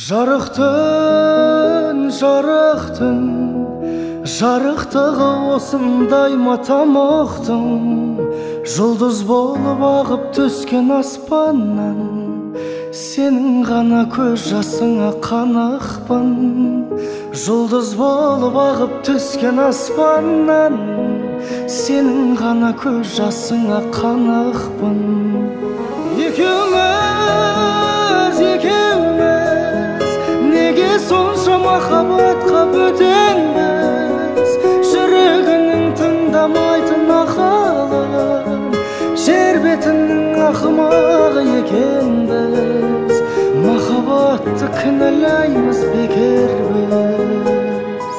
Жарықтың жарықтығы осындай матамоқтың жұлдыз болып ағып түскен аспаннан сенің ғана көз жасыңа қанықпын жұлдыз болып ағып түскен аспаннан сенің ғана көз жасыңа қанықпын екеуміз неге сонша махаббатқа бөтенбіз жүрегінің тыңдамайтын ақылын жер бетінің ақымағы екенбіз махаббатты кінәлаймыз бекер біз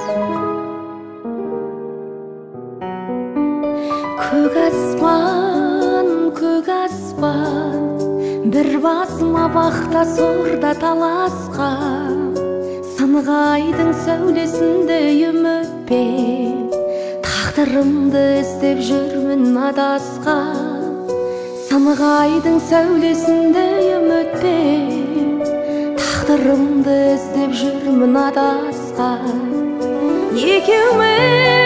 көк аспан бір басыма бақта сорда таласқан сынғайдың сәулесіндей үмітпен тағдырымды іздеп жүрмін адасқан сынғайдың сәулесіндей үмітпен тағдырымды іздеп жүрмін адасқан екеуміз